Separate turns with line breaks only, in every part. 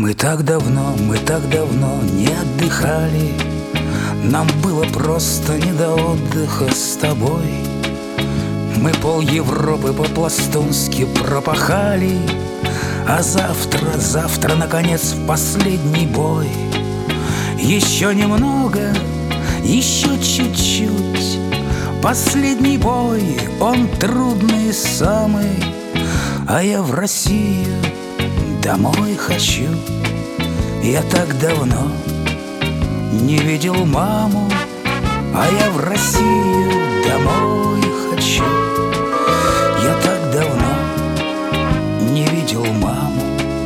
Мы так давно не отдыхали. Нам было просто не до отдыха с тобой. Мы пол Европы по-пластунски пропахали, а завтра, наконец, в последний бой. Еще немного, еще чуть-чуть. Последний бой, он трудный самый, а я в Россию домой хочу. Я так давно не видел маму, а я в Россию домой хочу. Я так давно не видел маму.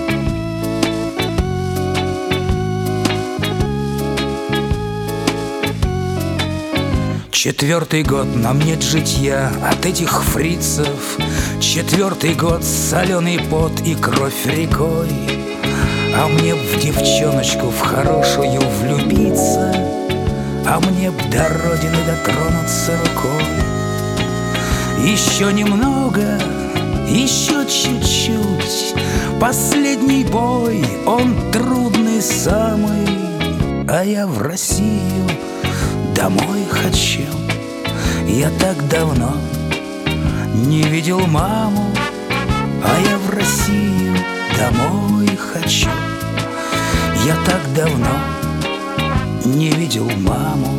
Четвертый год нам нет житья от этих фрицев. Четвертый год соленый пот и кровь рекой. А мне б в девчоночку в хорошую влюбиться, а мне б до родины дотронуться рукой. Еще немного, еще чуть-чуть. Последний бой, он трудный самый, а я в Россию домой хочу. Я так давно не видел маму, а я в Россию домой хочу. Я так давно не видел маму.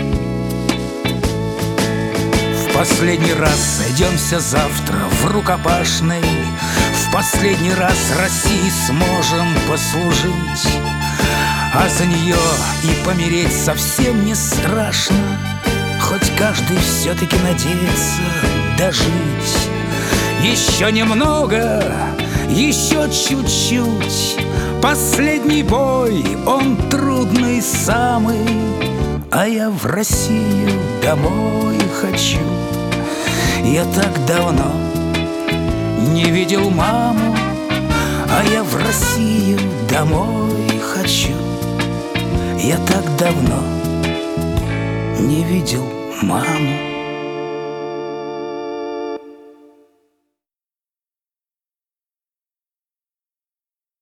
В последний раз сойдемся завтра в рукопашной. В последний раз России сможем послужить, а за нее и помереть совсем не страшно. Хоть каждый все-таки надеется дожить. Еще немного, еще чуть-чуть. Последний бой, он трудный самый, а я в Россию домой хочу. Я так давно не видел маму, а я в Россию домой хочу. Я так давно не видел маму.